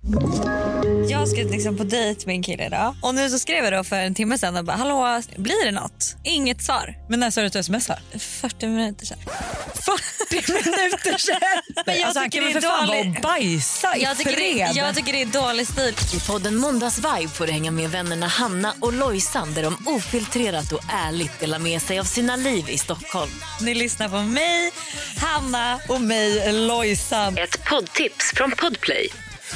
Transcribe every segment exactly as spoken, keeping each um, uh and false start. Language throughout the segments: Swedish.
Jag ska liksom på dejt med en kille idag. Och nu så skrev jag då för en timme sedan och bara, hallå, blir det något? Inget svar. Men när sa du att du smsar? fyrtio minuter sedan. fyrtio minuter sedan? Men jag alltså, han tycker kan det väl är för fan dålig- vara och bajsa i Jag tycker, fred. det, jag tycker det är dålig stil. I podden Måndagsvibe får du hänga med vännerna Hanna och Lojsan där de ofiltrerat och ärligt delar med sig av sina liv i Stockholm. Ni lyssnar på mig, Hanna och mig, Lojsan. Ett poddtips från Podplay.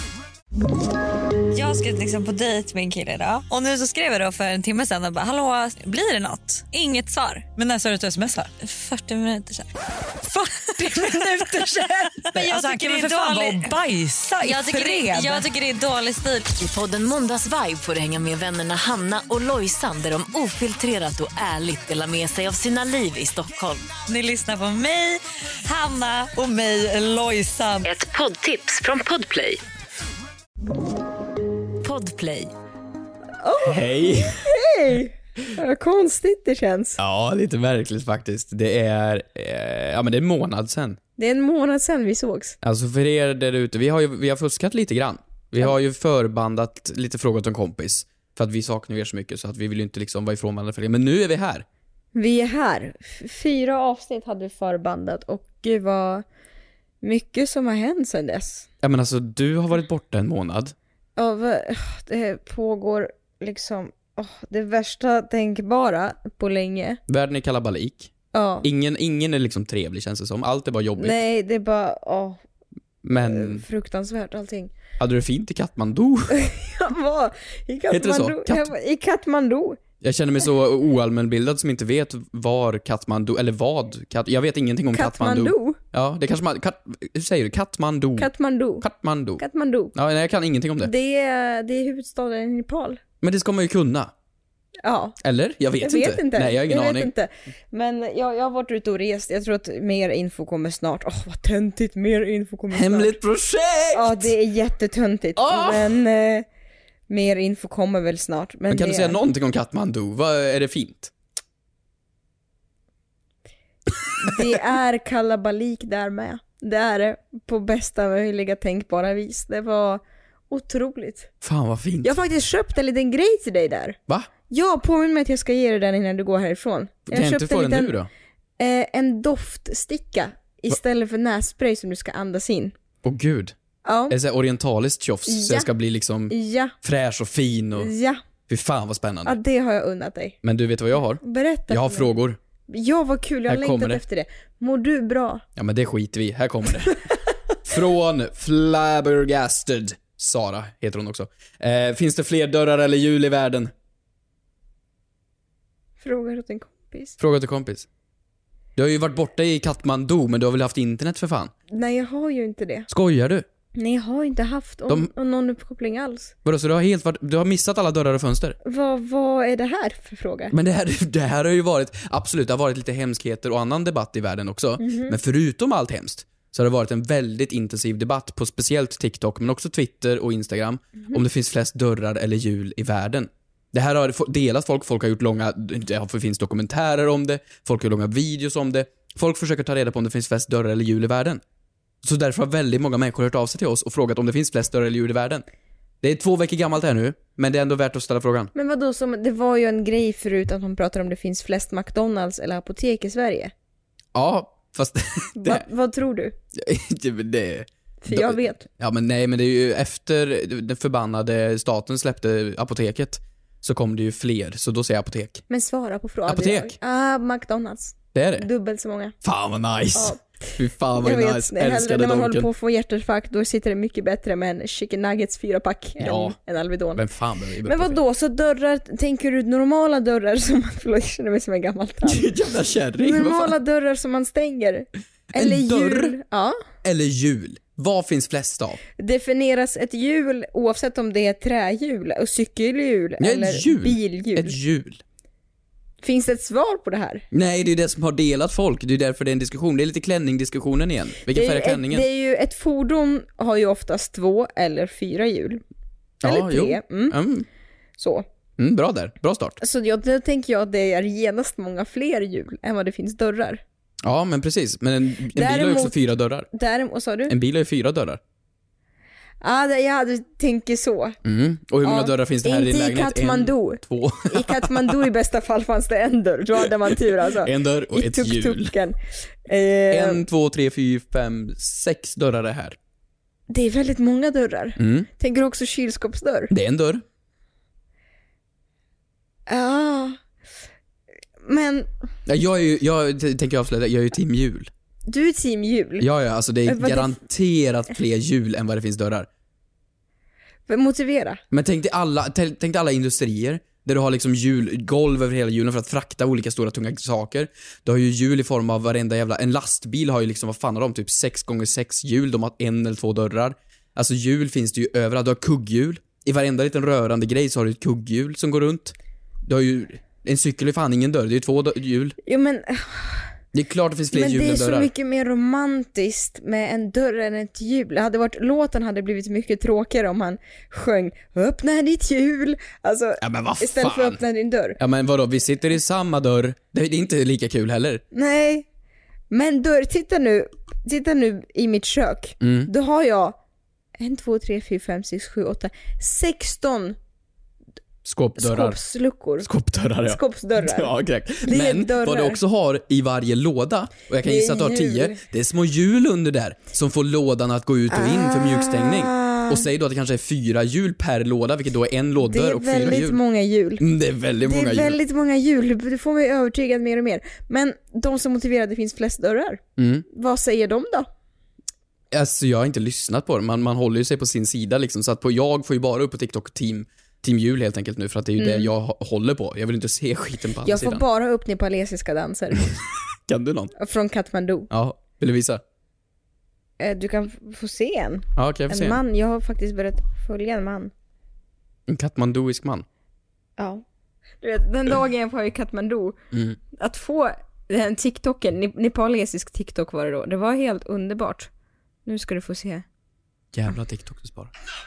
Jag ska liksom på dejt med en kille idag. Och nu så skrev jag då för en timme sedan och bara, hallå, blir det något? Inget svar. Men när sa du att du smsar? fyrtio minuter sedan. fyrtio minuter sedan? Men jag alltså, han tycker kan det väl är för fan vara dålig- och bajsa i Jag tycker, fred. det, jag tycker det är dålig stil. I podden Måndagsvibe får du hänga med vännerna Hanna och Lojsan där de ofiltrerat och ärligt delar med sig av sina liv i Stockholm. Ni lyssnar på mig, Hanna och mig, Lojsan. Ett poddtips från Podplay. Podplay. Hej! Hej! Vad konstigt det känns. Ja, lite märkligt faktiskt. Det är, eh, ja men det är en månad sedan. Det är en månad sedan vi sågs. Alltså för er där ute, vi har ju vi har fuskat lite grann. Vi har ju förbandat lite frågor till en kompis. För att vi saknar er så mycket så att vi vill ju inte liksom vara ifrån varandra för det. Men nu är vi här. Vi är här. F- Fyra avsnitt hade vi förbandat och gud vad mycket som har hänt sedan dess. Ja men alltså, du har varit borta en månad. Ja, vad- det pågår liksom åh, det värsta tänkbara på länge. Världen är kalabalik. Ja. Ingen, ingen är liksom trevlig känns det som. Allt är bara jobbigt. Nej, det är bara åh, Men fruktansvärt allting. hade du fint i Kathmandu? Jag var i Heter det så? Kathmandu. Kat- Jag var i Kathmandu. Jag känner mig så oallmänbildad som inte vet var Kathmandu, eller vad. Kat, jag vet ingenting om Kathmandu. Kathmandu. Ja, det kanske man... Kat, hur säger du? Kathmandu. Kathmandu. Kathmandu. Kathmandu. Ja, nej, jag kan ingenting om det. Det är, det är huvudstaden i Nepal. Men det ska man ju kunna. Ja. Eller? Jag vet, Jag vet inte. Nej, jag har ingen jag aning. Vet inte. Men jag, jag har varit ute och rest. Jag tror att mer info kommer snart. Åh, vad töntigt. Mer info kommer Hemligt snart. projekt! Ja, det är jättetöntigt. Åh! Men eh, mer info kommer väl snart. Men Men kan det du säga är... någonting om Kathmandu? Vad är det fint? Det är kalabalik där med. Det är det på bästa möjliga tänkbara vis. Det var otroligt. Fan vad fint. Jag har faktiskt köpt en liten grej till dig där. Va? Jag påminner mig att jag ska ge dig den innan du går härifrån. Jag Kan jag inte köpte få en den liten- nu då? Eh, en doftsticka istället för nässpray som du ska andas in. Åh gud. Ja. Är det så här orientaliskt tjofs? Så Ja. jag ska bli liksom Ja, fräsch och fin och... ja. Fy fan vad spännande. Ja, det har jag unnat dig. Men du vet vad jag har? Berätta. Jag har för mig. frågor. Ja, vad kul. Jag har Här kommer längtat det. efter det. Mår du bra? Ja men det skiter vi. Här kommer det. Från Flabbergasted. Sara heter hon också. Eh, finns det fler dörrar eller hjul i världen? Frågar åt en kompis. Fråga till kompis. Du har ju varit borta i Kathmandu, men du har väl haft internet för fan? Nej, jag har ju inte det. Skojar du? Nej, jag har inte haft om, De- om någon uppkoppling alls. Vadå, så du har helt varit, du har missat alla dörrar och fönster? Vad, vad är det här för fråga? Men det här, det här har ju varit, absolut, det har varit lite hemskheter och annan debatt i världen också. Mhm. Men förutom allt hemskt så har det varit en väldigt intensiv debatt på speciellt TikTok, men också Twitter och Instagram, Mhm. om det finns flest dörrar eller hjul i världen. Det här har få- delat folk, folk har gjort långa, det har- finns dokumentärer om det, folk har gjort långa videos om det. Folk försöker ta reda på om det finns flest dörrar eller hjul i världen. Så därför har väldigt många människor hört av sig till oss och frågat om det finns flest dörrar eller hjul i världen. Det är två veckor gammalt här nu, men det är ändå värt att ställa frågan. Men vad då som, det var ju en grej förut att man pratar om det finns flest McDonalds eller apotek i Sverige. Ja, fast Va, det, vad tror du? det, det För jag vet. Ja men nej, men det är ju efter den förbannade staten släppte apoteket så kom det ju fler, så då säger jag apotek. Men svara på frågan. Apotek. Ah, McDonalds. Det är det. Dubbelt så många. Fan vad nice. Ja. Fy fan vad Jag vet, nice. det är hellre Älskade när man håller Donken. på att få hjärtinfarkt, då sitter det mycket bättre med en chicken nuggets fyra pack Ja. än en Alvedon. Vem fan behöver Men vad då så dörrar, tänker du normala dörrar som man, förlåt jag känner mig som en gammal tant. Jävla kärring. vad Normala fan? dörrar som man stänger. Eller dörr? hjul. Ja. Eller hjul. Vad finns flest av? Definieras ett hjul oavsett om det är trähjul och cykelhjul Ja, ett eller hjul. bilhjul. Ett hjul. Finns det ett svar på det här? Nej, det är det som har delat folk. Det är därför det är en diskussion. Det är lite klänningdiskussionen igen. Vilken Det är, färg ju är klänningen? ett, det är ju ett fordon har ju oftast två eller fyra hjul. Eller Ja, jo. tre. Mm. Mm. Så. Mm, bra där. Bra start. Så jag, då tänker jag att det är genast många fler hjul än vad det finns dörrar. Ja, men precis. Men en, en bil har ju Däremot- också fyra dörrar. Däremot, vad sa du? En bil har ju fyra dörrar. Ja, det- jag hade tänker så. Mm. Och hur många Ja. dörrar finns det här i din Inte i lägenhet? Katmandu. En, två. I Katmandu i bästa fall fanns det en dörr. Då hade man tur alltså. En dörr och I ett hjul. tuk-tuken. Eh, En, två, tre, fyra, fem, sex dörrar är här. Det är väldigt många dörrar. Mm. Tänker du också kylskåpsdörr? Det är en dörr. Ja. Men Ja, jag är ju, jag t- tänker avslöja, jag är ju team jul. du är team jul. Ja, ja, alltså det är Eh, vad det- garanterat fler hjul än vad det finns dörrar. Motivera. Men tänk dig alla, t- tänk dig alla industrier där du har liksom hjul, golv över hela hjulen för att frakta olika stora tunga saker. Du har ju hjul i form av varenda jävla, en lastbil har ju liksom, vad fan har de, typ sex gånger sex hjul, de har en eller två dörrar. Alltså hjul finns det ju överallt, du har kugghjul. I varenda liten rörande grej så har du ett kugghjul som går runt. Du har ju, en cykel är fan ingen dörr, det är ju två dö- hjul. Jo men, Det är klart det finns fler men hjul det är än så dörrar. mycket mer romantiskt med en dörr än ett hjul. Det hade varit, låten hade blivit mycket tråkigare om han sjöng öppna ditt hjul. Alltså, Ja, men vad istället för fan. öppna din dörr. Ja men vadå, vi sitter i samma dörr. Det är inte lika kul heller. Nej, men dörr, titta nu, titta nu i mitt kök. Mm. Då har jag en, två, tre, fyra, fem, sex, sju, åtta, sexton Skåpdörrar. skåpsluckor. Skåpdörrar, ja. Skåpsdörrar. Ja, exakt. Det är Men dörrar. vad du också har i varje låda, och jag kan Det är gissa att du har tio, hjul. det är små hjul under där som får lådan att gå ut och in för mjukstängning. Ah. Och säg då att det kanske är fyra hjul per låda, vilket då är en Det låddörr är och fyra väldigt hjul. många hjul. Mm, det är väldigt Det många är hjul. väldigt många hjul. Du får mig övertygad mer och mer. Men de som motiverar att det finns flest dörrar, Mm. vad säger de då? Alltså jag har inte lyssnat på det, man, man håller ju sig på sin sida liksom, så att på, jag får ju bara upp på TikTok team Team jul helt enkelt nu, för att det är ju det jag h- håller på. Jag vill inte se skiten på andra Mm. Jag får sidan. bara upp nepalesiska danser Kan du någon? från Kathmandu. Ja, vill du visa? Eh, Du kan f- få se en. Ja, okej, jag får se. En man, jag har faktiskt börjat följa en man. En katmanduisk man. Ja. Du vet, den dagen jag var i Kathmandu, Mm. att få den TikToken, ne- nepalesisk TikTok var det då, det var helt underbart. Nu ska du få se. Jävla TikTok du sparar.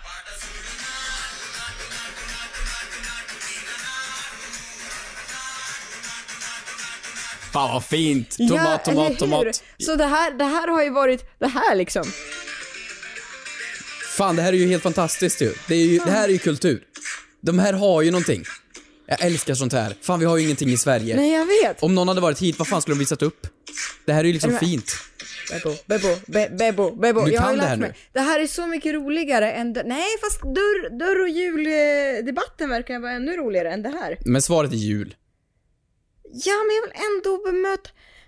Fan vad fint! Tomat, Ja, tomat, eller tomat. hur? Så det här, det här har ju varit, det här liksom. Fan, det här är ju helt fantastiskt ju. Det, är ju, det här är ju kultur. De här har ju någonting. Jag älskar sånt här. Fan, vi har ju ingenting i Sverige. Nej, jag vet. Om någon hade varit hit, vad fan skulle de visat upp? Det här är ju liksom Är det- fint. Bebo, bebo, be, bebo, bebo. Du Jag har kan ju det lärt här mig. nu. Det här är så mycket roligare än... dörr- Nej, fast dörr, dörr och juldebatten verkar vara ännu roligare än det här. Men svaret är jul. Ja, men jag vill ändå bemöta...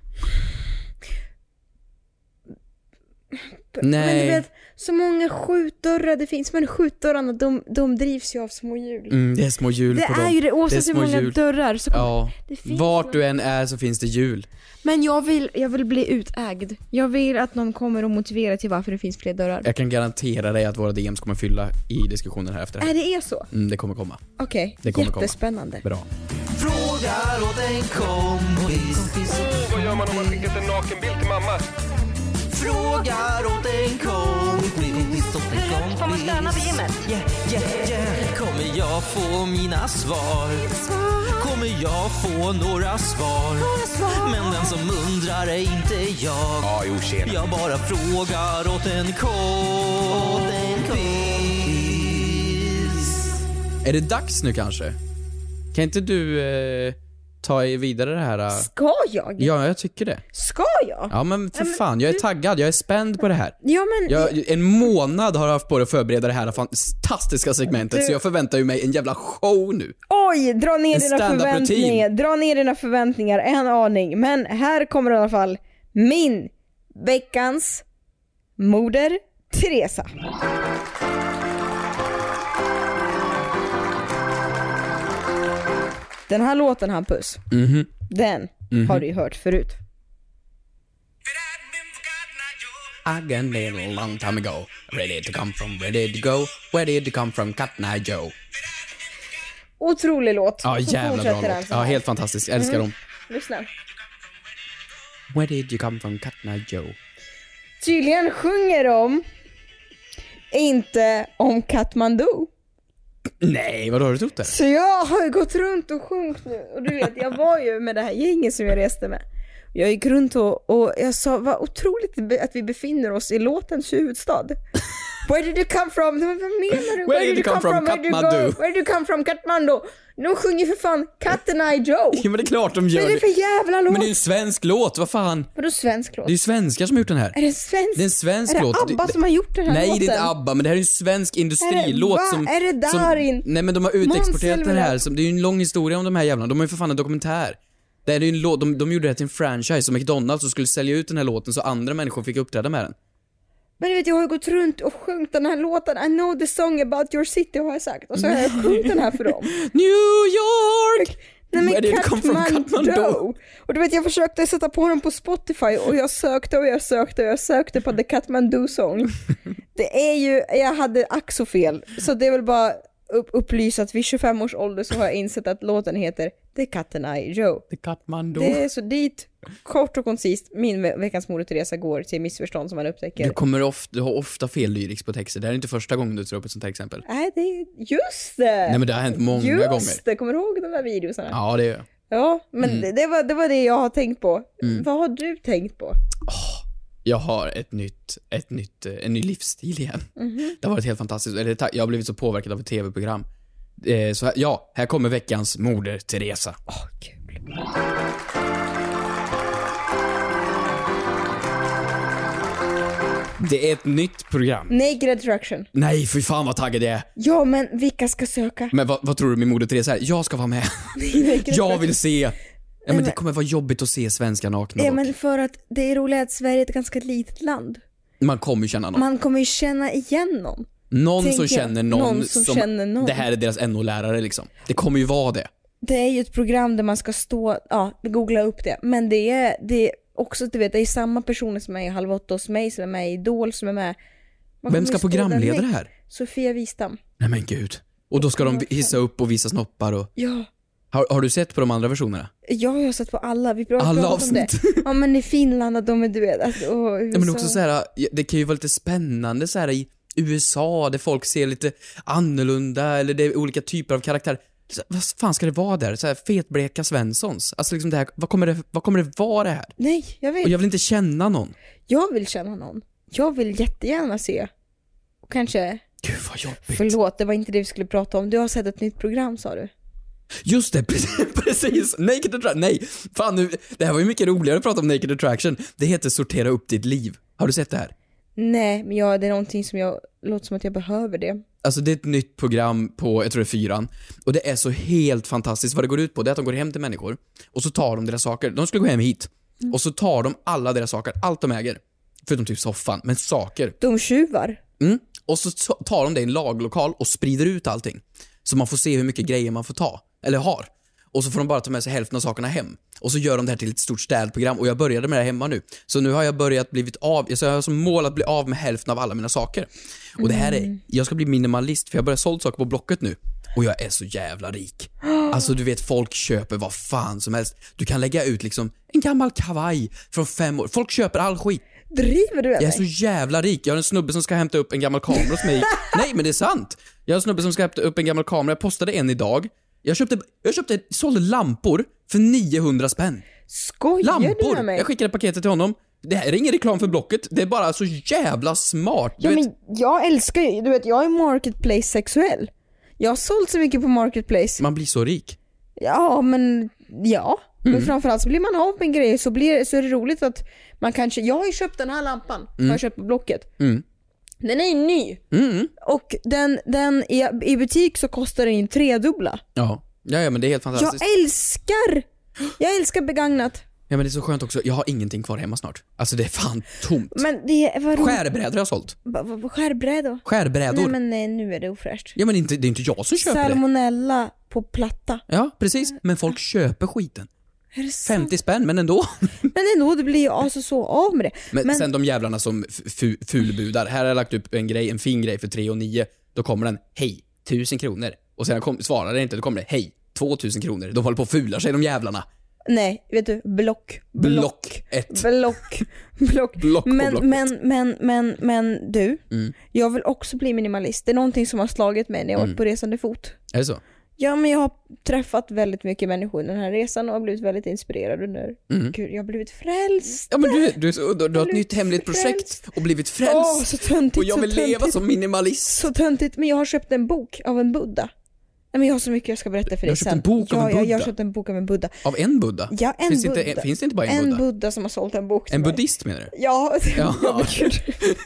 Nej. Men du vet, så många skjutdörrar det finns, men skjutdörrarna, de, de drivs ju av små hjul. Mm, det är små jul Det på är dem. ju det, oavsett hur små många hjul. dörrar så kommer, Ja, det finns vart någon- du än är så finns det jul. Men jag vill, jag vill bli utägd. Jag vill att någon kommer och motiverar till varför det finns fler dörrar. Jag kan garantera dig att våra D Ms kommer fylla i diskussionen här efter det Är här. det är så? Mm, det kommer komma. Okej, Det kommer komma. jättespännande. Bra. Frågar åt en kompis. Vad gör man om man skickat en nakenbild till mamma? Frågar åt en kompis. Hur högt får man stöna vid gymmet? Yeah, yeah, yeah. Kommer jag få mina svar? Kommer jag få några svar? Men den som undrar är inte jag. Ja, jo, tjena. Jag bara frågar åt en kompis. Är det dags nu kanske? Kan inte du eh, ta i vidare det här? eh? Ska jag? Ja, jag tycker det. Ska jag? Ja, men för Ja, men fan, jag är du- taggad. Jag är spänd på det här. Ja, men... Jag, en månad har jag haft på dig att förbereda det här fantastiska segmentet, Du- så jag förväntar ju mig en jävla show nu. Oj, dra ner En dina stand-up förväntningar. rutin. Dra ner dina förväntningar en aning. Men här kommer i alla fall min veckans Moder Teresa. Den här låten, Hampus, Mhm. den har du ju hört förut. I got it a long time ago. Ready to come from, ready to go. Where did you come from, Cat Eye Joe? Otrolig låt. Ja, Så jävla bra fortsätter den låt. så Ja, här. helt fantastisk. Jag älskar Mm. dem. Lyssna. Where did you come from, Cat Eye Joe? Tydligen sjunger de inte om Kathmandu. Nej, vad har du trott det? Så jag har ju gått runt och sjungit nu. Och du vet, jag var ju med det här gänget som jag reste med. Jag gick runt och, och jag sa, vad otroligt att vi befinner oss i låtens huvudstad. Where did you come from? Vad menar du? Where did you come from? Where did you Kathmandu. go? Where did you come from? Kathmandu. De sjunger för fan Cat and I Joe. Ja, men det är klart de Vad gör är det för jävla låt? Men det är ju en svensk låt, vad fan? Vadå svensk låt? Det är ju svenskar som har gjort den här. Är det en svensk? Det är en svensk är det låt. ABBA Det- som har gjort den här Nej, låten? det är inte ABBA, men det här är ju en svensk industrilåt Är det- va? som... Är det som, Darin? Nej, men de har utexporterat Måns den här. Zelmerlöw? Som, det är ju en lång historia om de här jävlarna. De har ju för fan en dokumentär. Det är ju en låt, de, de gjorde det till en franchise och McDonalds och skulle sälja ut den här låten så andra människor fick uppträda med den. Men du vet, jag har ju gått runt och sjungit den här låten. I know the song about your city har jag sagt. Och så har jag sjungit den här för dem. New York! Nej men Where did it come from? Kathmandu. Kathmandu. Och du vet, jag försökte sätta på den på Spotify och jag sökte och jag sökte och jag sökte på The Kathmandu Song. Det är ju, jag hade ack så fel. Så det är väl bara upp, upplysa att vid tjugofem års ålder så har jag insett att låten heter The Cat and I Joe. The Kathmandu. Det är så dit, kort och koncist, min ve- veckans Moder Teresa går till missförstånd som man upptäcker. Du kommer ofta, du har ofta fel lyrics på texter. Det här är inte första gången du tar upp ett sånt här exempel. Nej, det är, just det! Nej, men det har hänt många just gånger. det, kommer du ihåg de där videorna? Ja, det gör jag. Ja, men Mm. det, det, var, det var det jag har tänkt på. Mm. Vad har du tänkt på? Jag har ett nytt, ett nytt, eh, en ny livsstil igen. Mhm. Det har varit helt fantastiskt. Eller, tack, jag har blivit så påverkad av ett tv-program. Eh, så här, ja, här kommer veckans Moder Teresa. Åh, kul. Det är ett nytt program. Naked Attraction. Nej, fy fan vad taggad jag är. Ja, men vilka ska söka? Men vad, vad tror du min Moder Teresa är? Jag ska vara med. Jag vill se. Ja, men det kommer vara jobbigt att se svenska nakna Ja, dock. men för att det är roligt att Sverige är ett ganska litet land. Man kommer ju känna någon. Man kommer ju känna igen någon. Någon tänker som jag. känner någon, Någon som känner någon. Det här är deras N O-lärare liksom. Det kommer ju vara det. Det är ju ett program där man ska stå, ja, googla upp det. Men det är, det är också, du vet, det är samma personer som är i Halv åtta hos mig, som är med i Idol, som är med. Man Vem kommer ska ju stå där programleda med- det här? Sofia Wistam. Nej men gud. Och då ska de hissa upp och visa snoppar och... Ja, Har, har du sett på de andra versionerna? jag har sett på alla. Vi pratar Alla om avsnitt. det. Ja, men i Finland att de är, du vet, att, och U S A. Ja, men också så här, det kan ju vara lite spännande så här i U S A där folk ser lite annorlunda eller det är olika typer av karaktär. Så, vad fan ska det vara där? Så här fetbleka Svenssons. Alltså liksom det här, vad kommer det, vad kommer det vara det här? Nej, jag vet. Och jag vill inte känna någon. Jag vill känna någon. Jag vill jättegärna se. Och kanske, Gud vad jobbigt. förlåt, det var inte det vi skulle prata om. Du har sett ett nytt program, sa du. Just det, precis, precis. Naked Attraction. Nej, fan nu, det här var ju mycket roligare att prata om Naked Attraction. Det heter Sortera upp ditt liv. Har du sett det här? Nej, men jag, det är någonting som jag, låter som att jag behöver det. Alltså det är ett nytt program på, jag tror det är fyran. Och det är så helt fantastiskt. Vad det går ut på, det är att de går hem till människor. Och så tar de deras saker. De skulle gå hem hit. Mm. Och så tar de alla deras saker, allt de äger. Förutom typ soffan, men saker. De tjuvar. Mm. Och så t- tar de det i en laglokal och sprider ut allting. Så man får se hur mycket grejer man får ta, eller har. Och så får de bara ta med sig hälften av sakerna hem. Och så gör de det här till ett stort städprogram. Och jag började med det här hemma nu. Så nu har jag börjat blivit av, så jag har som mål att bli av med hälften av alla mina saker. Och det här är, jag ska bli minimalist för jag börjar sålt saker på Blocket nu. Och jag är så jävla rik. Alltså du vet, folk köper vad fan som helst. Du kan lägga ut liksom en gammal kavaj från fem år. Folk köper all skit. Driver du med Jag är mig? så jävla rik. Jag har en snubbe som ska hämta upp en gammal kamera hos mig. Nej, men det är sant. Jag har en snubbe som ska hämta upp en gammal kamera. Jag postade en idag. Jag köpte, jag köpte, sålde lampor för niohundra spänn. Skojar du Lampor! med mig? Jag skickade paketet till honom. Det här är ingen reklam för Blocket. Det är bara så jävla smart. Du Ja, vet, men jag älskar ju, du vet, jag är marketplace sexuell. Jag har sålt så mycket på marketplace. man blir så rik. Ja, men ja. Mm. Men framförallt så blir man av med grejer, så, blir, så är det roligt att man kanske, jag har ju köpt den här lampan, har jag köpt på Blocket. Mm. Den är ju ny. Mm. Och den, den i, i butik så kostar den ju tredubbla. Ja. Ja, ja, men det är helt fantastiskt. Jag älskar, jag älskar begagnat. Ja, men det är så skönt också. Jag har ingenting kvar hemma snart. Alltså det är fan tomt. Men det är, vad roligt. Skärbrädor har jag sålt. Va- va- va- Skärbrädor? Skärbrädor. Nej, men nej, nu är det ofräscht. Ja, men inte, det är inte jag som köper det. Salmonella på platta. Ja, precis. Men folk köper skiten. Är det sant? femtio spänn, men ändå. Men ändå, det blir ju alltså så av med det. Men, Men- sen de jävlarna som f- fu- fulbudar. Här har jag lagt upp en grej, en fin grej för tre och nio. Då kommer den, hej, tusen kronor. Och sen kom, svarar det inte, då kommer det, hej, tvåtusen kronor. De håller på att fular sig, de jävlarna. Nej, vet du, block. Block ett. Block. Block. Block på men, Blocket. men, men, men, men du, Mm. jag vill också bli minimalist. Det är någonting som har slagit mig när jag Mm. varit på resande fot. Är det så? Ja, men jag har träffat väldigt mycket människor den här resan och har blivit väldigt inspirerad under. Mm. Gud, jag har blivit frälst. Ja, men du, du, du, du, du har ett nytt hemligt frälst. projekt och blivit frälst. Åh, så töntigt, och jag så vill leva töntigt. som minimalist. Så töntigt, men jag har köpt en bok av en buddha. Nej, men jag har så mycket jag ska berätta för Du dig har köpt sen. en bok av ja, en Jag, jag buddha? har köpt en bok av en buddha. Av en buddha? Ja, en finns, buddha. Inte, finns det inte bara en, en buddha? buddha som har sålt en bok till En mig. buddhist menar du? Ja, Ja. ja men gud.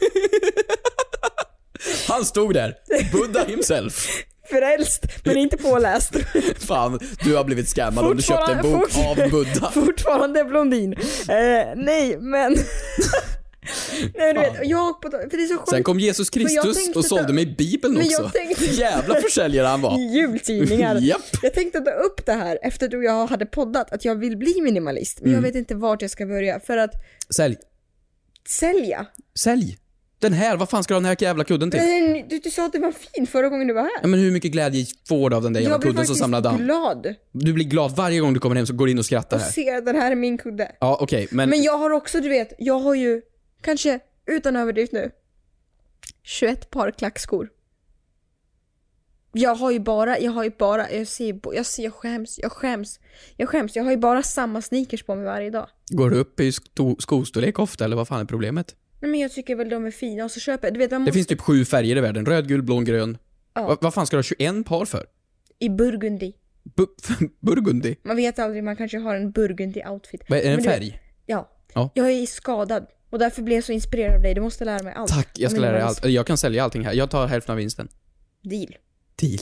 Han stod där, Buddha himself. Frälst, men inte påläst. Fan, du har blivit scammad om du köpt en bok Fortfarande- av Buddha. Fortfarande blondin. Eh, nej, men... nej, du vet, jag på, för det är så sjukt. Sen kom Jesus Men jag Kristus tänkte och sålde ta- mig Bibeln Men jag också. tänkte- Jävla försäljare han var. I jultidningar. Japp. Jag tänkte ta upp det här efter att du och jag hade poddat att jag vill bli minimalist. Men Mm. jag vet inte vart jag ska börja för att Sälj. sälja. Sälj. Den här, vad fan ska du ha den här jävla kudden till? Men Du, du sa att det var fin förra gången du var här. Ja, men hur mycket glädje får du av den där jävla Jag blir kudden som faktiskt samlar damm? glad Du blir glad varje gång du kommer hem så går du in och skrattar och här. ser att den här är min kudde. Ja, okej, men... Men jag har också, du vet, jag har ju kanske, utan överdrift nu, tjugoett par klackskor. Jag har ju bara, jag har ju bara, jag ser, jag ser, jag skäms, jag skäms, jag skäms. Jag har ju bara samma sneakers på mig varje dag. Går du upp i sto- skostorlek ofta eller vad fan är problemet? Nej, men jag tycker väl de är fina och så köper jag, du vet man Det måste, finns typ sju färger i världen. Röd, gul, blå, grön. Ja. Va- vad fan ska du ha tjugoett par för? i burgundy. Bu- burgundy? Man vet aldrig, man kanske har en burgundy outfit. Vad är det, en Men du vet- färg? Ja. Ja. Jag är skadad och därför blev jag så inspirerad av dig. Du måste lära mig allt. Tack, jag ska om lära dig minimalism. allt. Jag kan sälja allting här. Jag tar hälften av vinsten. Deal. Deal.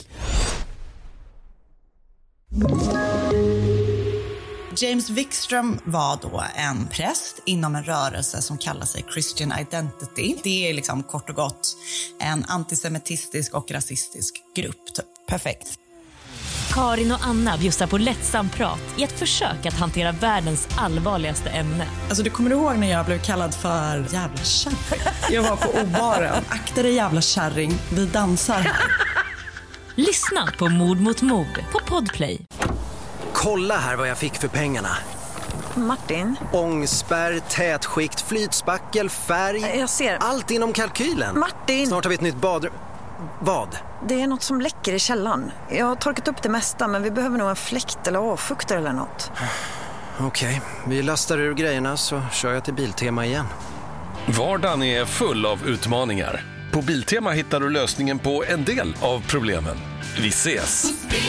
James Wikström var då en präst inom en rörelse som kallar sig Christian Identity. Det är liksom kort och gott en antisemitistisk och rasistisk grupp. Typ. Perfekt. Karin och Anna bjussar på lättsam prat i ett försök att hantera världens allvarligaste ämne. Alltså, du kommer ihåg när jag blev kallad för jävla kärring? Jag var på obaren. Akta dig jävla kärring, vi dansar här. Lyssna på Mord mot mord på Podplay. Kolla här vad jag fick för pengarna. Martin, Ångspärr, tätskikt, flytspackel, färg. jag ser. Allt inom kalkylen. Martin! Snart har vi ett nytt badrum. Vad? Det är något som läcker i källaren. Jag har torkat upp det mesta, men vi behöver nog en fläkt eller avfuktare eller något. Okej, vi lastar ur grejerna så kör jag till Biltema igen. Vardagen är full av utmaningar. På Biltema hittar du lösningen på en del av problemen. Vi ses!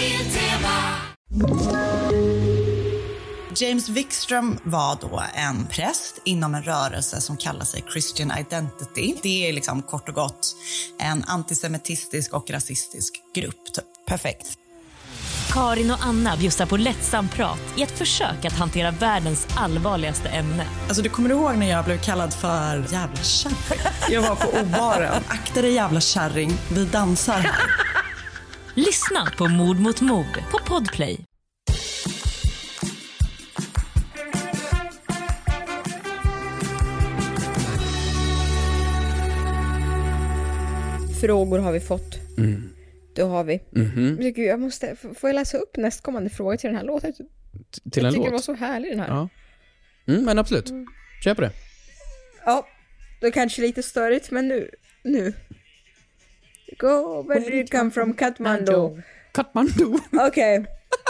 James Wikström var då en präst inom en rörelse som kallar sig Christian Identity. Det är liksom kort och gott en antisemitistisk och rasistisk grupp. Typ. Perfekt. Karin och Anna bjussar på lättsam prat i ett försök att hantera världens allvarligaste ämne. Alltså, du kommer ihåg när jag blev kallad för jävla kärring? Jag var på obaren. Akta dig jävla kärring, vi dansar här. Lyssna på Mord mot mord på Podplay. Frågor har vi fått. Mm. Då har vi. Mhm. Men gud, jag måste, f- får jag läsa upp nästkommande fråga till den här låten? Till jag en tycker låt? det var så härlig den här. Ja. Mm, men absolut. Kör på det. Ja, det är kanske lite störigt, men nu, nu. Go, where did you come from, Kathmandu? Kathmandu. Okej.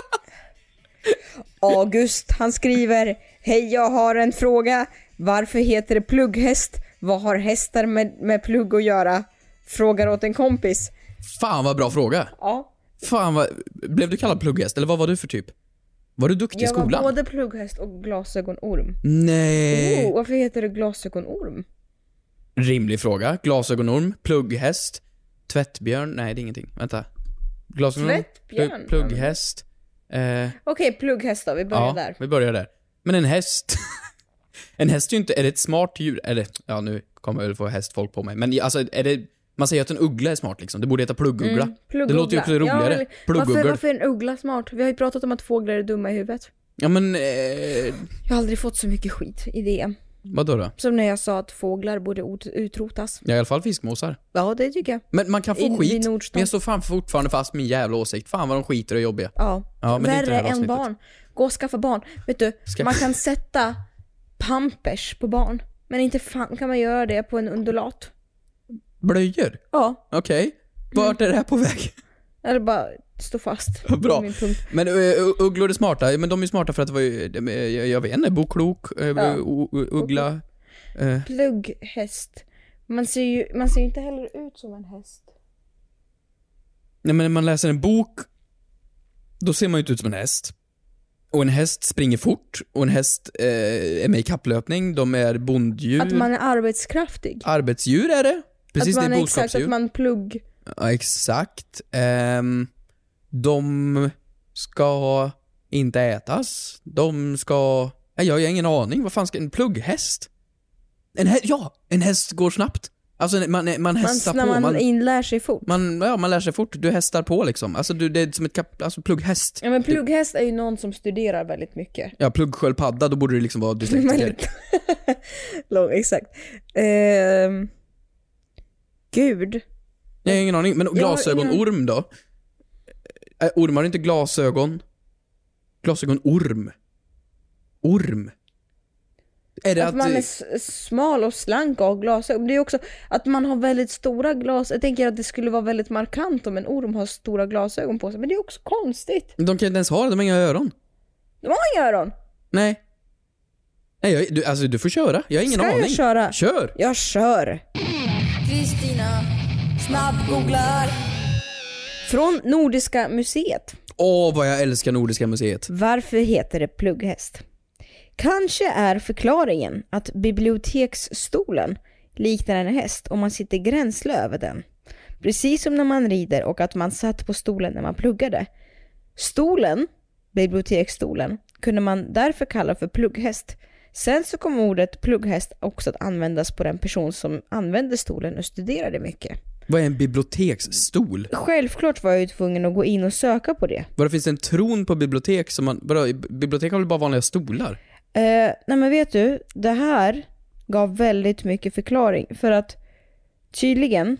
August, han skriver: hej, jag har en fråga. Varför heter det plugghäst? Vad har hästar med, med plugg att göra? Frågar åt en kompis. Fan vad bra fråga. Ja. Fan vad... Blev du kallad plugghäst eller vad var du för typ? Var du duktig i Jag var skolan? både plugghäst och glasögonorm. Nej. Oh, varför heter det glasögonorm? Rimlig fråga. Glasögonorm, plugghäst, tvättbjörn. Nej, det är ingenting. Vänta. Glasögonorm, Tvättbjörn? plugg, plugghäst. Eh, Okej, plugghäst då, vi börjar ja, där. vi börjar där. Men en häst. En häst är ju inte... Är det ett smart djur? Eller, ja, nu kommer jag väl få hästfolk på mig. Men alltså, är det... Man säger att en uggla är smart liksom. Det borde heta plugguggla. Mm, plugguggla. Det låter ju också roligare. Ja, men Pluggugglor. varför, varför är en uggla smart? Vi har ju pratat om att fåglar är dumma i huvudet. Ja, men... Eh, Jag har aldrig fått så mycket skit i det. vadå då? Som när jag sa att fåglar borde ut- utrotas. Ja, i alla fall fiskmåsar. Ja, det tycker jag. Men man kan få I- i skit. Nordstan. Men jag står fan fortfarande fast min jävla åsikt. Fan vad de skiter och är jobbiga. Ja, Ja, men det är inte det värre här än avsnittet. barn. Gå och skaffa barn. Vet du, Ska- man kan sätta pampers på barn. Men inte fan kan man göra det på en undulat. Blöjor? Ja, Okej. Vart är det här på väg? eller bara stå fast. Bra. Min punkt. Men uh, ugglor är smarta, men de är smarta för att det var ju, jag, jag vet inte, boklok, uh, Ja. uh, uggla. Uh. Plugghäst. Man ser ju man ser ju inte heller ut som en häst. Nej, men när man läser en bok, då ser man ju inte ut som en häst. Och en häst springer fort, och en häst uh, är med i kapplöpning, de är bonddjur. Att man är arbetskraftig. Arbetsdjur är det. Precis, att man det är är exakt, boskapsdjur. att man plugg. Ja, exakt. Um, de ska inte ätas. De ska... Nej, jag har ingen aning. Vad fan ska en plugghäst? En hä... Ja, en häst går snabbt. Alltså man, man hästar man, på. Man, Man inlär sig fort. Man, ja, man lär sig fort. Du hästar på liksom. Alltså du, det är som ett kap... alltså, plugghäst. Ja, men plugghäst är ju någon som studerar väldigt mycket. Ja, pluggsköldpadda, då borde det liksom vara dyslektiker. Lång, exakt. Ehm... Gud. Jag har ingen aning. Men glasögonorm ingen... då? Äh, ormar inte glasögon? Glasögonorm. Orm. Är det att, att man är smal och slank och har glasögon. Det är också att man har väldigt stora glas. Jag tänker att det skulle vara väldigt markant om en orm har stora glasögon på sig. Men det är också konstigt. De kan inte ens ha det, de har inga öron. De har inga öron? Nej. Nej, jag, du, alltså du får köra. Jag har ingen Ska aning. jag köra? Kör. Jag kör. Kristina snabbgooglar. Från Nordiska museet. Åh, vad jag älskar Nordiska museet. Varför heter det plugghäst? Kanske är förklaringen att biblioteksstolen liknar en häst om man sitter gränsle över den. Precis som när man rider, och att man satt på stolen när man pluggade. Stolen, biblioteksstolen, kunde man därför kalla för plugghäst. Sen så kom ordet plugghäst också att användas på den person som använde stolen och studerade mycket. Vad är en biblioteksstol? Självklart var jag ju tvungen att gå in och söka på det. Vad finns det en tron på bibliotek som man... Vadå, bibliotek har väl bara vanliga stolar? Uh, nej men vet du, det här gav väldigt mycket förklaring. För att tydligen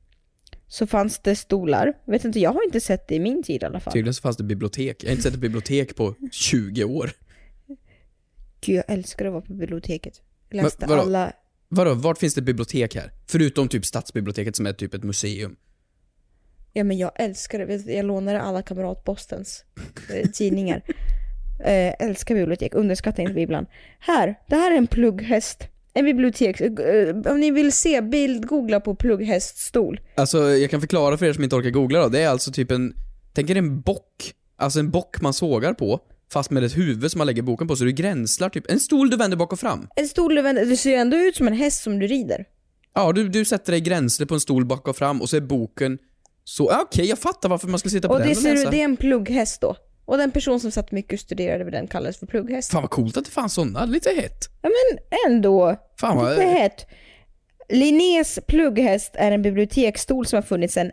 så fanns det stolar. Vet inte, jag har inte sett det i min tid i alla fall. Tydligen så fanns det bibliotek. Jag har inte sett ett bibliotek på tjugo år. Gud, jag älskar att vara på biblioteket. Jag läste vadå? alla... Vadå, vart finns det bibliotek här? Förutom typ stadsbiblioteket som är typ ett museum. Ja, men jag älskar det. Jag lånade alla kamratpostens eh, tidningar. Eh, älskar bibliotek, underskattar inte bibblan. Här, det här är en plugghäst. En bibliotek. Eh, om ni vill se bild, googla på plugghäststol. Alltså, jag kan förklara för er som inte orkar googla då. Det är alltså typ en... Tänk er en bock. Alltså en bock man sågar på. Fast med ett huvud som man lägger boken på. Så du gränslar typ. En stol du vänder bak och fram. En stol du vänder... Det ser ju ändå ut som en häst som du rider. Ja, du, du sätter dig gränsle på en stol bak och fram. Och så är boken... Så, ja, okej, okay, jag fattar varför man ska sitta på och den det och ser läsa. Du, det är en plugghäst då. Och den person som satt mycket och studerade vid den kallades för plugghäst. Fan vad coolt att det fanns sådana, lite hett. Ja men ändå, Fan vad... lite hett. Linnés plugghäst är en biblioteksstol som har funnits sedan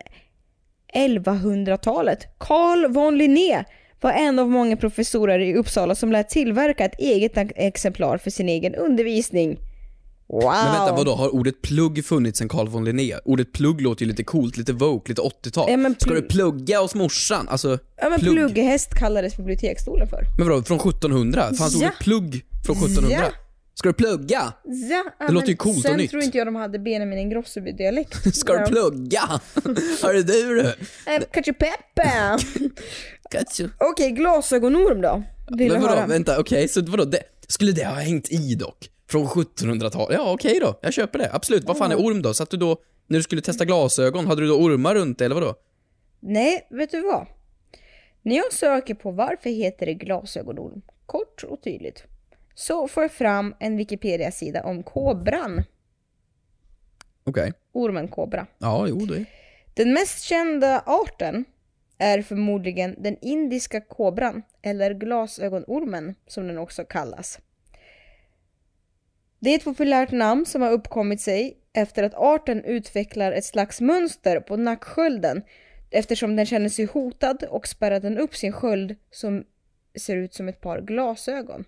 elvahundratalet. Carl von Linné var en av många professorer i Uppsala som lät tillverka ett eget exemplar för sin egen undervisning. Wow. Men vänta, vadå? Har ordet plugg funnits sen Carl von Linné? Ordet plugg låter ju lite coolt, lite woke, lite åttiotal. Ja, pl- Ska du plugga hos morsan? Alltså, ja, men plugg. Plugghäst kallades biblioteksstolen för. Men vadå, från sjuttonhundra? Fanns ja. ordet plugg från sjuttonhundra? Ja. Ska du plugga? Ja, det låter ju coolt och nytt. Sen tror inte jag de hade Benjamin Ingrosso-dialekt. Ska du plugga? Hörru du du? Katchupeppa! Okej, okay, glasögonorm då? Vill men vadå, höra? vänta, okej, okay, så vadå, det, skulle det ha hängt i dock? Från sjuttonhundratalet? Ja, okej okay då, jag köper det, absolut. Vad fan är orm då? Satt du då, när du skulle testa glasögon, hade du då ormar runt eller vadå? Nej, vet du vad? När jag söker på varför heter det glasögonorm, kort och tydligt, så får jag fram en Wikipedia-sida om kobran. Okej. Okay. Ormen kobra. Ja, jo det. Den mest kända arten är förmodligen den indiska kobran, eller glasögonormen som den också kallas. Det är ett populärt namn som har uppkommit sig efter att arten utvecklar ett slags mönster på nackskölden eftersom den känner sig hotad och spärrar den upp sin sköld som ser ut som ett par glasögon.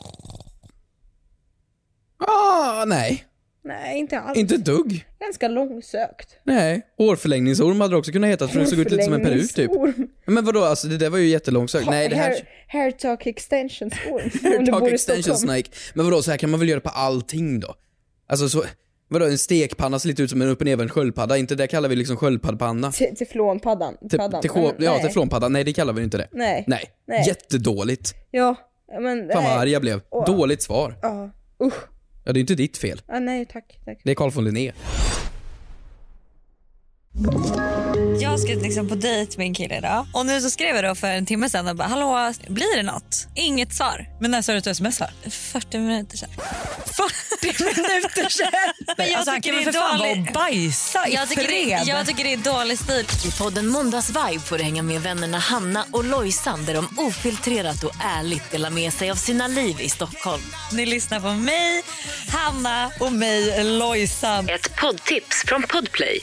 Ah, nej. Nej, inte alls. Inte ett dugg. Ganska långsökt. Nej, hårförlängningsorm hade det också kunnat heta för den såg ut lite som en peruk typ. Men vadå, alltså det där var ju jättelångsökt. Nej, det här... Hair, hair talk extensions orm. Hair talk extension snake. Men vadå, så här kan man väl göra på allting då? Alltså så... Vadå, en stekpanna ser lite ut som en upp och nervänd sköldpadda. Inte det kallar vi liksom sköldpaddpanna. Te- Teflonpaddan. Te- paddan. te- Men, ja, nej. teflonpadda. Nej, det kallar vi inte det. Nej. Nej. Nej. Jättedåligt. Ja, men... Fan vad nej. arg jag blev. Åh. Dåligt svar. Ja, usch. Ja, det är inte ditt fel. Ah, nej, tack, tack. Det är Carl von Linné. Jag ska liksom på dejt med en kille idag. Och nu så skrev jag då för en timme sedan och bara, hallå, blir det något? Inget svar. Men när sa du att du smsar? fyrtio minuter sedan. fyrtio minuter sedan? Men jag alltså, han kan väl för fan vara och bajsa i jag tycker, fred. det, jag tycker det är dålig stil. I podden Måndagsvibe får du hänga med vännerna Hanna och Lojsan där de ofiltrerat och ärligt delar med sig av sina liv i Stockholm. Ni lyssnar på mig, Hanna och mig, Lojsan. Ett poddtips från Podplay.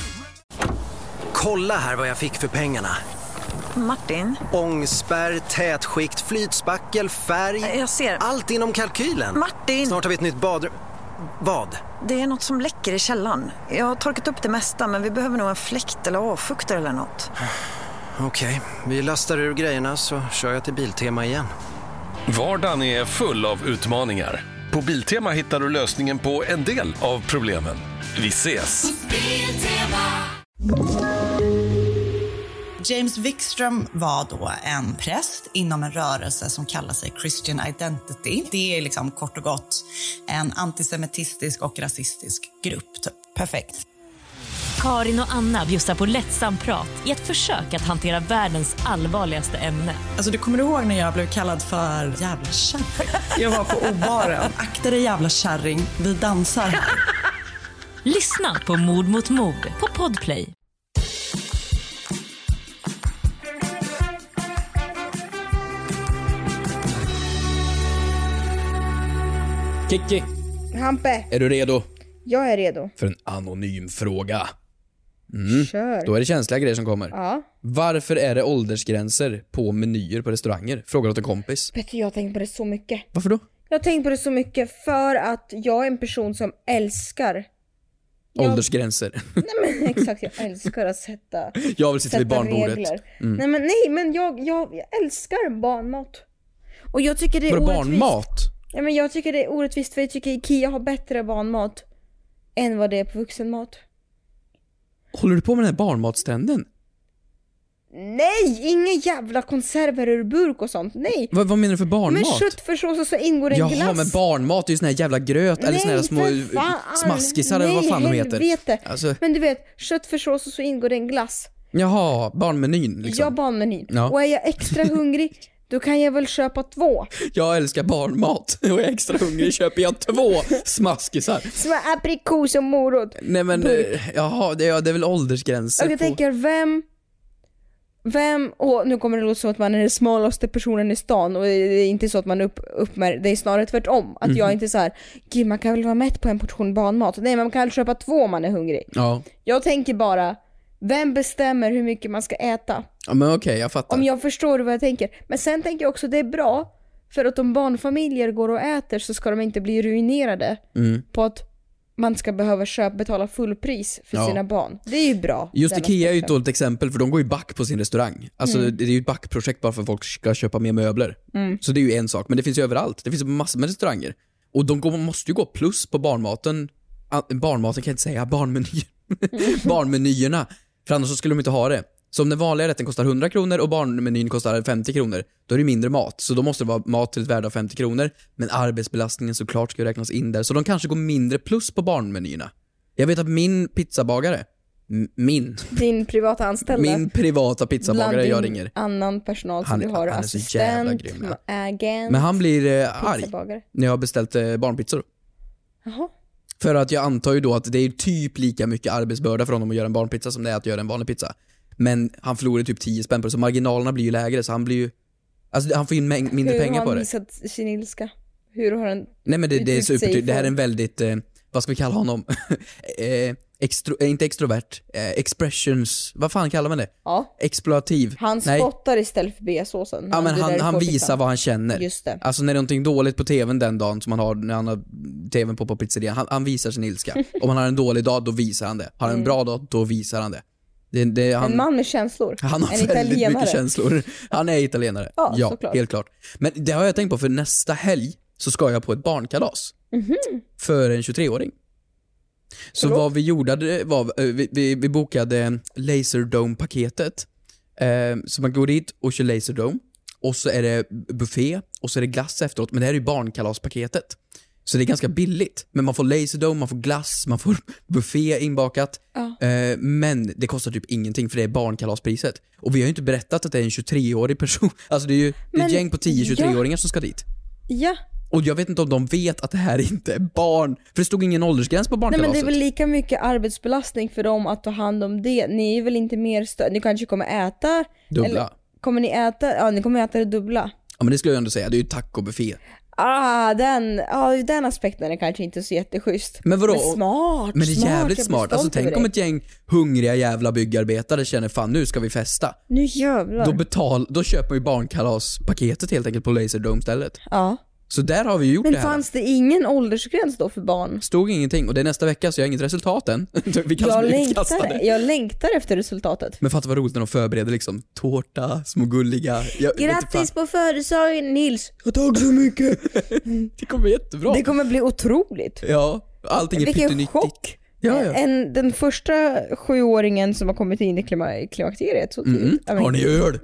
Kolla här vad jag fick för pengarna. Martin, Ångspärr, tätskikt, flytspackel, färg. jag ser. Allt inom kalkylen. Martin! Snart har vi ett nytt badrum. Vad? Det är något som läcker i källaren. Jag har torkat upp det mesta, men vi behöver nog en fläkt eller avfuktare eller något. Okej, vi lastar ur grejerna så kör jag till Biltema igen. Vardagen är full av utmaningar. På Biltema hittar du lösningen på en del av problemen. Vi ses! James Wikström var då en präst inom en rörelse som kallar sig Christian Identity. Det är liksom kort och gott en antisemitistisk och rasistisk grupp. Typ. Perfekt. Karin och Anna bjussar på lättsam prat i ett försök att hantera världens allvarligaste ämne. Alltså du kommer ihåg när jag blev kallad för jävla kärring? Jag var på O-baren. Akta dig jävla kärring, vi dansar här. Lyssna på Mord mot mord på Podplay. Kiki, Hampe, är du redo jag är redo. för en anonym fråga? Mm. Kör. Då är det känsliga grejer som kommer. Ja. Varför är det åldersgränser på menyer på restauranger? Frågar åt en kompis. Vet du, jag har tänkt på det så mycket. Varför då? Jag har tänkt på det så mycket för att jag är en person som älskar... Jag... Åldersgränser. Nej men exakt, jag älskar att sätta, Jag vill sitta sätta vid barnbordet. regler. Mm. Nej men, nej, men jag, jag, jag älskar barnmat. Och jag tycker det är Vadå orättvist. barnmat? Ja, men jag tycker det är orättvist för jag tycker Ikea har bättre barnmat än vad det är på vuxenmat. Håller du på med den här barnmatstrenden? Nej, inga jävla konserver ur burk och sånt. Nej. Vad, vad menar du för barnmat? Men köttfärssås och så ingår en Jaha, glass. men barnmat är ju sån här jävla gröt. Nej, eller såna här små för fan. smaskisar eller Nej, vad fan de heter. helvete. Alltså, Men du vet, köttfärssås och så ingår det en glass. jaha, barnmenyn liksom. Jag barnmenyn. Ja. Och är jag extra hungrig, då kan jag väl köpa två. Jag älskar barnmat. Och är jag extra hungrig köper jag två smaskisar. Som är aprikos och morot. Nej men, Burk. eh, jaha, det är, det är väl åldersgränser Och jag på... tänker, vem... Vem, och nu kommer det låta som att man är den smalaste personen i stan. Och det är inte så att man upp, uppmär, det är snarare tvärtom. Att Mhm. jag inte så här, gud man kan väl vara mätt på en portion barnmat. Nej, man kan väl köpa två om man är hungrig. Ja, Jag tänker bara, vem bestämmer hur mycket man ska äta? ja men okej, jag fattar. Om jag förstår vad jag tänker. Men sen tänker jag också det är bra. För att om barnfamiljer går och äter så ska de inte bli ruinerade Mm. på att man ska behöva köpa, betala fullpris för Ja. sina barn. Det är ju bra. Just den Ikea är ju ett aspekten. dåligt exempel för de går ju back på sin restaurang. Alltså Mm. det är ju ett backprojekt bara för att folk ska köpa mer möbler. Mm. Så det är ju en sak, men det finns ju överallt. Det finns ju massor med restauranger. Och de går, måste ju gå plus på barnmaten. Ah, barnmaten kan jag inte säga, barnmenyer. Barnmenyerna. För annars så skulle de inte ha det. Så om den vanliga rätten kostar hundra kronor och barnmenyn kostar femtio kronor, då är det mindre mat. Så då måste det vara mat till ett värde av femtio kronor. Men arbetsbelastningen såklart ska ju räknas in där. Så de kanske går mindre plus på barnmenyerna. Jag vet att min pizzabagare, m- min, Din privata anställda. min privata pizzabagare bland jag din ringer. annan personal som Han är- du har. han är så jävla Assistent, grym, ja. agent, Men han blir eh, arg pizzabagare. när jag har beställt eh, barnpizzor. Jaha. För att jag antar ju då att det är typ lika mycket arbetsbörda för honom att göra en barnpizza som det är att göra en vanlig pizza. Men han förlorar typ tio spänn på det, så marginalerna blir ju lägre, så han blir ju, alltså han får ju en mäng- mindre Hur pengar har på han det. visat sin ilska? Hur har han... Nej men det, det är uttryckt sig super, det här är för- en väldigt, eh, vad ska vi kalla honom? eh, extro, eh, inte extrovert, eh, expressions, vad fan kallar man det? Ja. Exploativ. Han Nej. spottar istället för beasåsen. Ja men det han, där han på visar pizzan. vad han känner. Just det. Alltså när det är någonting dåligt på tvn den dagen som han har, när han har tvn på på pizzerian, han, han visar sin ilska. Om han har en dålig dag, då visar han det. Har han en Mm. bra dag, då visar han det. det, det han, En man med känslor. han har en väldigt italienare. mycket känslor. Han är italienare. Ja, såklart. helt klart. Men det har jag tänkt på, för nästa helg så ska jag på ett barnkalas Mhm. för en tjugotre-åring. Så vad vi gjorde var, vi, vi, vi bokade Laserdome-paketet. Eh, så man går dit och kör Laserdome. Och så är det buffé och så är det glass efteråt. Men det här är ju barnkalaspaketet. Så det är ganska billigt. Men man får Laserdome, man får glass, man får buffé inbakat. Ja. Eh, men det kostar typ ingenting för det är barnkalaspriset. Och vi har ju inte berättat att det är en tjugotreårig person. Alltså det är ju det är ett gäng på tio tjugotreåringar som ska dit. Ja. Och jag vet inte om de vet att det här inte är barn. För det stod ingen åldersgräns på barnkalaset. Nej, men det är väl lika mycket arbetsbelastning för dem att ta hand om det. Ni är väl inte mer stö- Ni kanske kommer äta dubbla. Eller kommer ni äta? Ja, ni kommer äta det dubbla. Ja, men det skulle jag ändå säga. Det är ju taco-buffé. Ah, den, ah, den aspekten är kanske inte så jätteschysst. Men vadå? Men smart. Men det är smart, jävligt smart. Alltså tänk om det. ett gäng hungriga jävla byggarbetare känner fan nu ska vi festa. Nu jävlar. Då betal, då köper vi barnkalaspaketet helt enkelt på Laserdome stället. Ja. Så där har vi ju gjort Men det här. Men fanns det ingen åldersgräns då för barn? Stod ingenting och det är nästa vecka så jag har inget resultat än. Vi kan jag, bli längtar, utkastade. jag längtar efter resultatet. Men fatta vad roligt när de förbereder liksom tårta, små gulliga. Jag, Grattis på födelsedagen Nils. Ja, tack så mycket. Det kommer bli jättebra. Det kommer bli otroligt. Ja, allting är Vilken pyttenyttigt. chock. Ja, ja. En, den första sjuåringen som har kommit in i klima- klimakteriet. Så Mm. Har ni öl?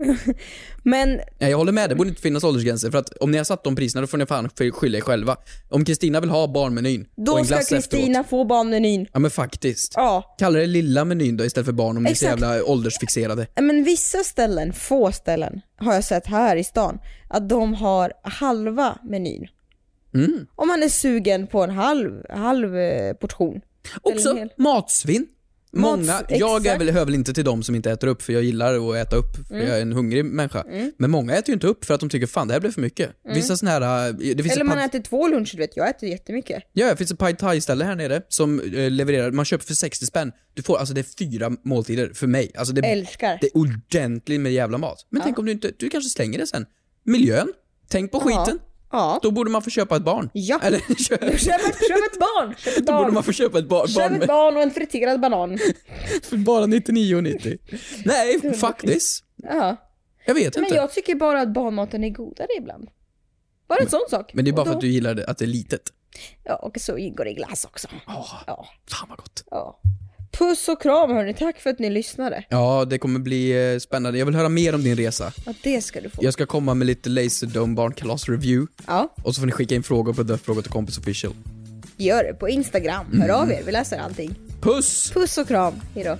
Men ja, jag håller med, det borde inte finnas åldersgränser. För att om ni har satt de priserna då får ni fan skylla er själva. Om Kristina vill ha barnmenyn och då en ska glass Kristina efteråt. få barnmenyn. Ja men faktiskt. Ja. Kalla det lilla menyn då istället för barn om ni är så Exakt. jävla åldersfixerade. Men vissa ställen, få ställen, har jag sett här i stan, att de har halva menyn. Mm. Om man är sugen på en halv, halv eh, portion. Också Eller en hel. matsvinn. Många, Mats- jag är exakt. väl, hör väl inte till dem som inte äter upp för jag gillar att äta upp för Mm. jag är en hungrig människa. Mm. Men många äter ju inte upp för att de tycker fan det här blev för mycket. Mm. Vissa sån här det finns Eller ett man pad- äter två luncher, du vet. Jag äter jättemycket. Ja, det finns ett Pad Thai ställe här nere som eh, levererar, man köper för sextio spänn. Du får, alltså det är fyra måltider för mig. Alltså det, Älskar. det är ordentligt med jävla mat. Men Ja. tänk om du inte, du kanske slänger det sen. Miljön, tänk på Ja. skiten. Ja. Då borde man få köpa ett barn. Ja. Eller köp, Köp ett, köp ett barn. Köp ett då borde barn. man få köpa ett barn, Köp barn ett med, barn och en friterad banan. för bara nittionio nittio. Nej, faktiskt. Ja. Jag vet Men inte. jag tycker bara att barnmaten är godare ibland. Bara en sån sak. Men det är bara Och för då- att du gillar det, att det är litet. Ja, och så ingår det i glass också. Oh, Ja. Fan vad gott. Ja. Puss och kram hörni, tack för att ni lyssnade. Ja, det kommer bli eh, spännande. Jag vill höra mer om din resa. Ja, det ska du få. Jag ska komma med lite Laserdome barnkalas review. Ja, Och så får ni skicka in frågor på The Fråga till Kompis Official. gör det på Instagram. Hör av er, vi läser allting. Puss! Puss och kram, hejdå.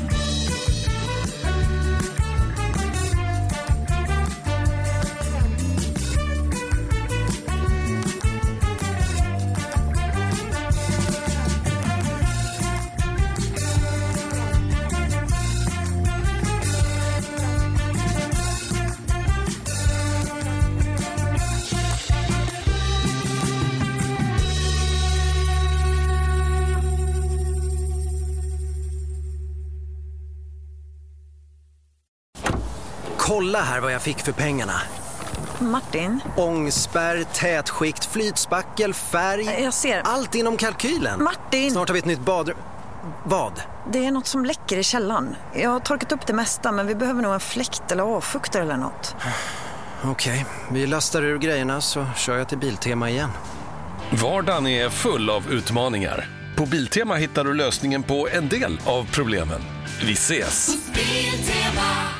Kolla här vad jag fick för pengarna. Martin, Ångspärr, tätskikt, flytspackel, färg. jag ser. Allt inom kalkylen. Martin! Snart har vi ett nytt badrum. Vad? Det är något som läcker i källaren. Jag har torkat upp det mesta, men vi behöver nog en fläkt eller avfuktare eller något. Okej, vi lastar ur grejerna så kör jag till Biltema igen. Vardagen är full av utmaningar. På Biltema hittar du lösningen på en del av problemen. Vi ses! Biltema.